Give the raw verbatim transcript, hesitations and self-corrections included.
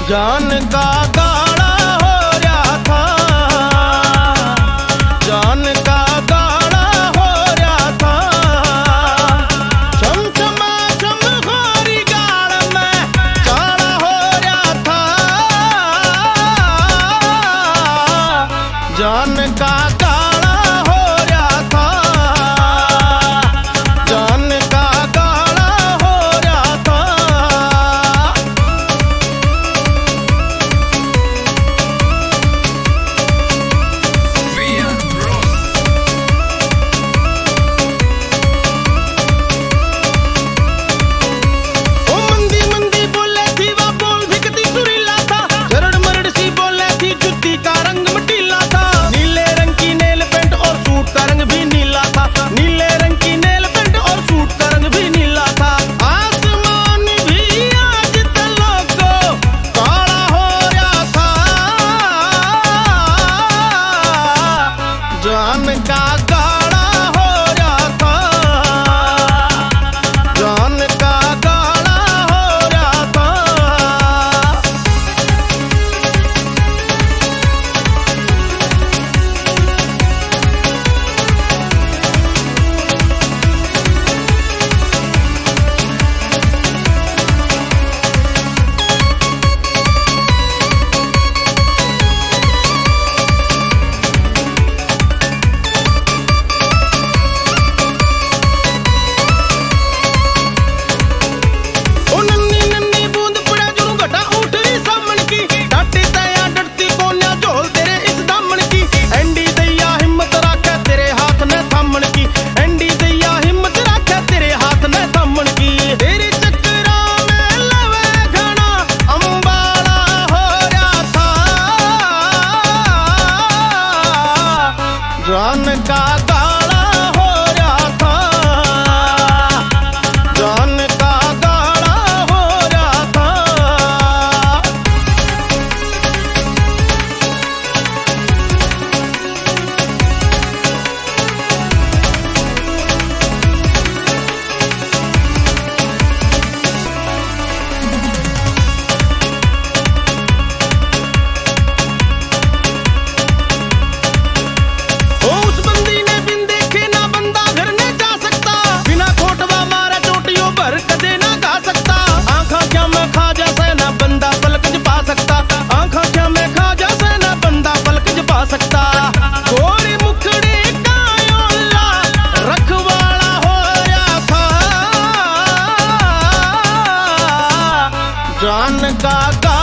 जान का गाड़ा हो रहा था, जान का गाड़ा हो रहा था, चमचमा चमकोरी गाड़ में काड़ा हो रहा था। जान का गाड़ा हो रहा था, जान का गाड़ा हो रहा था। जान का गाड़ा हो रहा था, जान का गाड़ा हो रहा था। जान का गाड़ा हो रहा था, जान का गाड़ा हो रहा था। जान का